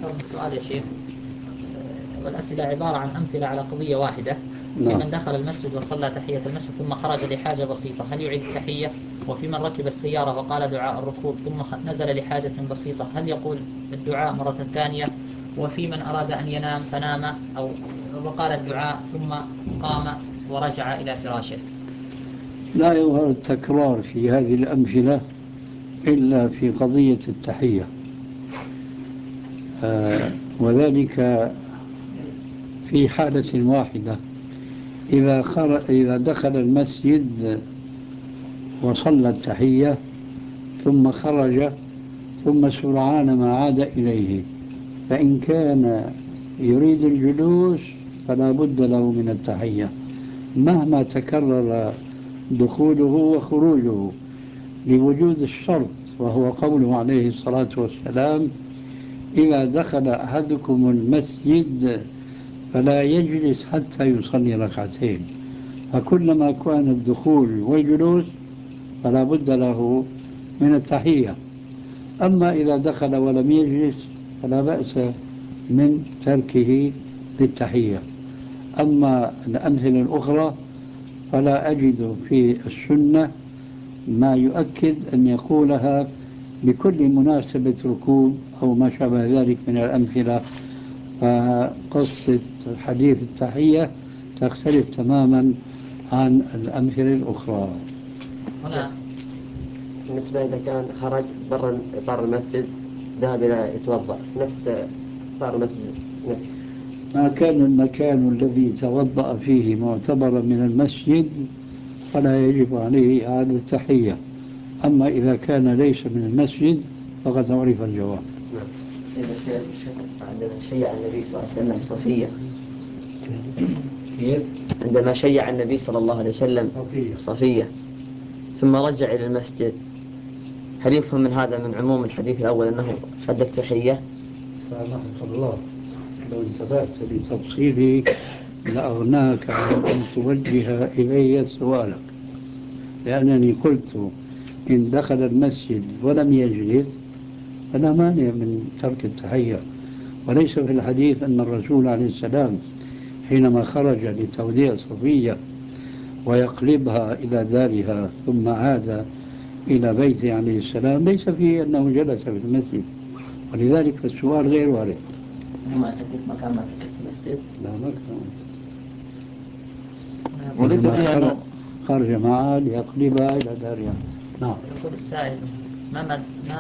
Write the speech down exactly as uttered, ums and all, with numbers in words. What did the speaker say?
أكثر من سؤال يا شيخ، والأسئلة عبارة عن أمثلة على قضية واحدة. في نعم. من دخل المسجد وصلى تحية المسجد ثم خرج لحاجة بسيطة هل يعيد التحية؟ وفي من ركب السيارة وقال دعاء الركوب ثم نزل لحاجة بسيطة هل يقول الدعاء مرة ثانية؟ وفي من أراد أن ينام فنام أو وقال الدعاء ثم قام ورجع إلى فراشه. لا يظهر التكرار في هذه الأمثلة إلا في قضية التحية، آه وذلك في حالة واحدة، إذا, خر... إذا دخل المسجد وصلى التحية ثم خرج ثم سرعان ما عاد إليه، فإن كان يريد الجلوس فلا بد له من التحية مهما تكرر دخوله وخروجه، لوجود الشرط وهو قوله عليه الصلاة والسلام: إذا دخل أحدكم المسجد فلا يجلس حتى يصلي ركعتين. فكلما كان الدخول والجلوس فلا بد له من التحية. أما إذا دخل ولم يجلس فلا بأس من تركه للتحية. أما الأمثلة الأخرى فلا أجد في السنة ما يؤكد أن يقولها بكل مناسبة ركوب أو ما شابه ذلك من الأمثلة. فقصة حديث التحية تختلف تماما عن الأمثلة الأخرى. هنا بالنسبة إذا كان خرج برا إطار المسجد ذهب إلى يتوضأ نفس إطار المسجد نفسه، ما كان المكان الذي توضأ فيه معتبرا من المسجد فلا يجب عليه إعادة التحية. أما إذا كان ليس من المسجد فقد عرف الجواب. نعم. إذا شيء عندما شيع النبي صلى الله عليه وسلم صفية، عندما شيع النبي صلى الله عليه وسلم صفية, صفية ثم رجع إلى المسجد، هل يفهم من هذا من عموم الحديث الأول أنه أدى التحية؟ سامحك الله، لو انتبهت لتفصيلي لأغناك عن أن توجه إلي سؤالك، لأنني قلت إن دخل المسجد ولم يجلس فلا مانع من ترك التحية، وليس في الحديث أن الرسول عليه السلام حينما خرج لتوديع صفية ويقلبها إلى دارها ثم عاد إلى بيته عليه السلام ليس فيه أنه جلس في المسجد، ولذلك السؤال غير وارد. ما الحديث ما كان في المسجد. لا ما كان. وليس فيها خرج, أنه خرج معها ليقلبها إلى دارها. نعم. يقول السائل ما مد... ما